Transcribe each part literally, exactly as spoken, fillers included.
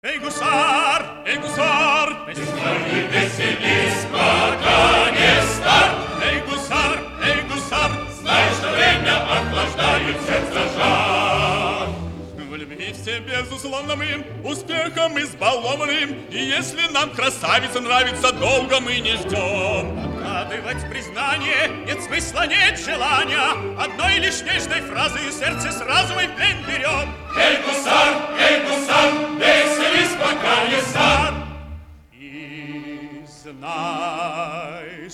Эй, гусар, эй, гусар, веселись, веселись, пока не стар. Эй, гусар, эй, гусар, знай, что время охлаждает сердце жар. В любви все безусловно мы успехом избалованным, и если нам красавица нравится, долго мы не ждем. Откладывать признание нет смысла, нет желания, одной лишь нежной фразы сердце сразу мы в плен берем. Эй, гусар, эй, гусар, веселись, пока не стар. И знай,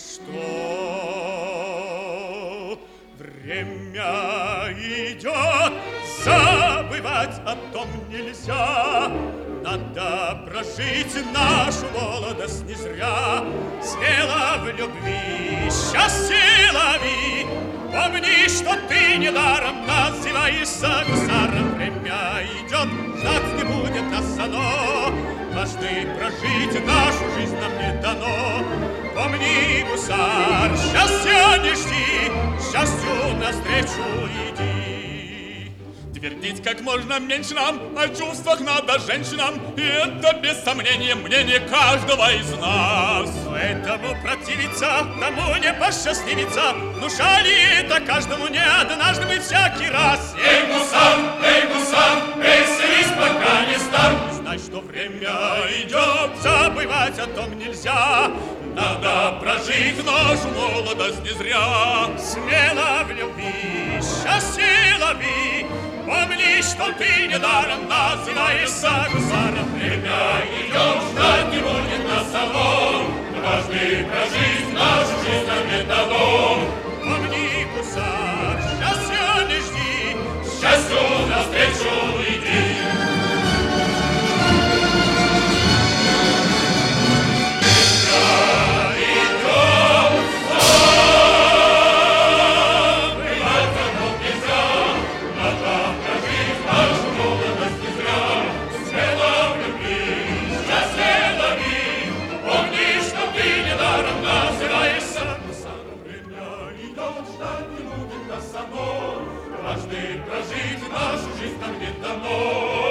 что время идет, забывать о том нельзя. Надо прожить нашу молодость не зря. Смело в любви счастье лови. Помни, что ты недаром называешься гусаром. Время идет, ждать не будет нас оно. Дважды прожить нашу жизнь нам не дано. Помни, гусар, счастья не жди, счастью навстречу иди. Твердить как можно меньше нам о чувствах надо женщинам, и это без сомнения мнение каждого из нас. Поэтому противиться тому не посчастливится. Душа ли это каждому не однажды мы всякий раз. Эй, гусар, эй, гусар, веселись, пока не стар. Знай, что время идет, забывать о том нельзя. Надо прожить нашу молодость не зря. Смело в любви счастье лови. Помни, что ты недаром называешься гусаром. Время идет, ждать не будет нас самого. Дважды прожить нашу жизнь нам не дано. Помни, гусар, счастья не жди, счастью навстречу иди. Дважды прожить нашу жизнь нам не дано.